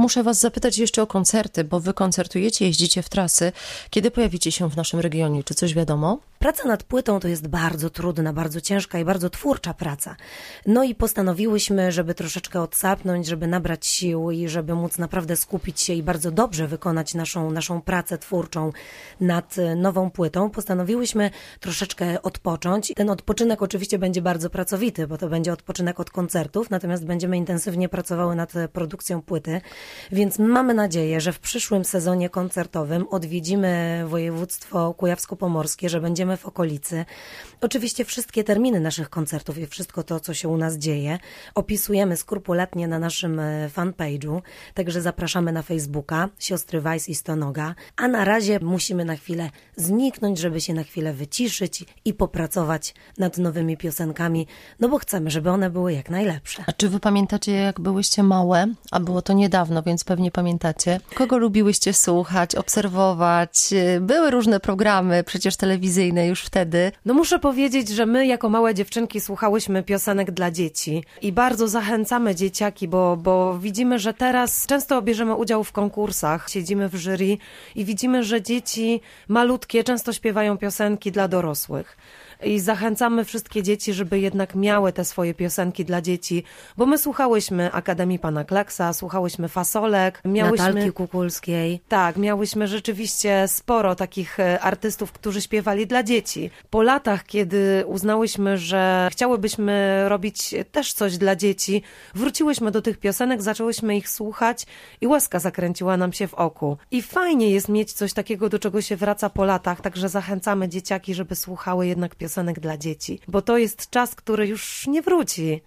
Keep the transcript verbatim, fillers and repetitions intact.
muszę was zapytać jeszcze o koncerty, bo wy koncertujecie, jeździcie w trasy. Kiedy pojawicie się w naszym regionie? Czy coś wiadomo? Praca nad płytą to jest bardzo trudna, bardzo ciężka i bardzo twórcza praca. No i postanowiłyśmy, żeby troszeczkę odsapnąć, żeby nabrać sił i żeby móc naprawdę skupić się i bardzo dobrze wykonać naszą, naszą pracę twórczą nad nową płytą. Postanowiłyśmy troszeczkę odpocząć. Ten odpoczynek oczywiście będzie bardzo pracowity, bo to będzie odpoczynek od koncertów, natomiast będziemy intensywnie pracowały nad produkcją płyty, więc mamy nadzieję, że w przyszłym sezonie koncertowym odwiedzimy województwo kujawsko-pomorskie, że będziemy w okolicy. Oczywiście wszystkie terminy naszych koncertów i wszystko to, co się u nas dzieje, opisujemy skrupulatnie na naszym fanpage'u, także zapraszamy na Facebooka, Siostry Weiss i Stonoga, a na razie musimy na chwilę zniknąć, żeby się na chwilę wyciszyć i popracować nad nowymi piosenkami, no bo chcemy, żeby one były jak najlepsze. A czy wy pamiętacie, jak byłyście małe, a było to niedawno, więc pewnie pamiętacie, kogo lubiłyście słuchać, obserwować? Były różne programy, przecież telewizyjne już wtedy. No muszę powiedzieć, że my jako małe dziewczynki słuchałyśmy piosenek dla dzieci i bardzo zachęcamy dzieciaki, bo, bo widzimy, że teraz często bierzemy udział w konkursach, siedzimy w jury i widzimy, że dzieci malutkie często śpiewają piosenki dla dorosłych. I zachęcamy wszystkie dzieci, żeby jednak miały te swoje piosenki dla dzieci, bo my słuchałyśmy Akademii Pana Kleksa, słuchałyśmy Fasolek, miałyśmy... Natalki Kukulskiej. Tak, miałyśmy rzeczywiście sporo takich artystów, którzy śpiewali dla dzieci. Po latach, kiedy uznałyśmy, że chciałybyśmy robić też coś dla dzieci, wróciłyśmy do tych piosenek, zaczęłyśmy ich słuchać i łaska zakręciła nam się w oku. I fajnie jest mieć coś takiego, do czego się wraca po latach, także zachęcamy dzieciaki, żeby słuchały jednak piosenek dla dzieci, bo to jest czas, który już nie wróci.